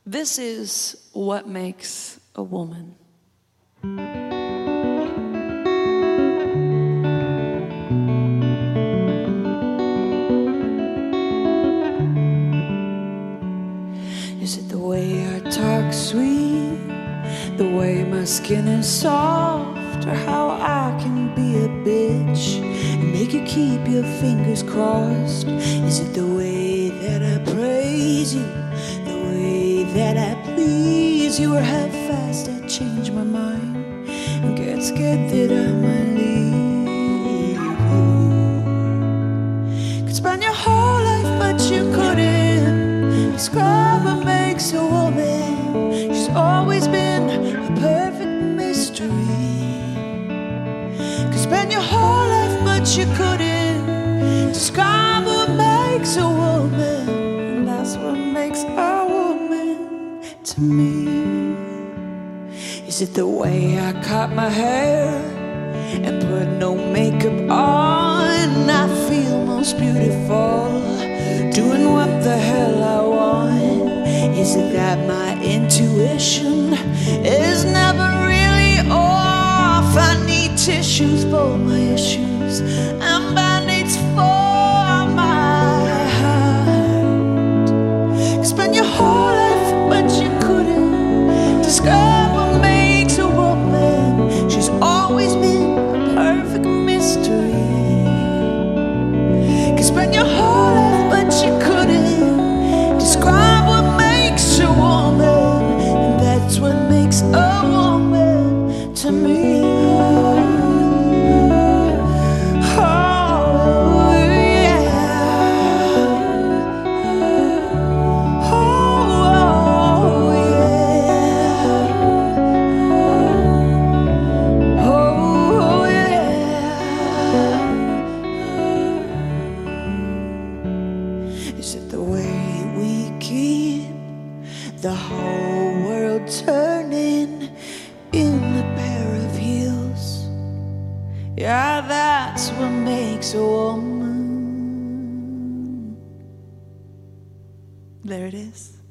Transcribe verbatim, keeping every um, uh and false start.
This is what makes a woman. Is it the way I talk sweet, the way my skin is soft, or how I can be a bitch and make you keep your fingers crossed? Is it the way that I praise you, the way that I please you, or how fast I change my mind and get scared that I might leave you? Could spend your whole life but you couldn't describe what makes a woman. She's always been a perfect mystery. Could spend your whole life but you couldn't describe what makes a woman. And that's what makes a woman to me. Is it the way I cut my hair and put no makeup on? I feel most beautiful doing what the hell I want. Is it that my intuition is never really off? I need tissues for my issues and band-aids for my heart. Spend your whole life but you couldn't describe what makes a woman. She's always been a perfect mystery. Spend your whole life but you couldn't describe what makes a woman. And that's what makes a woman to me. Oh yeah. Oh yeah. Oh yeah. Is it the way we keep the whole world turning in a pair of heels? Yeah, that's what makes a woman. There it is.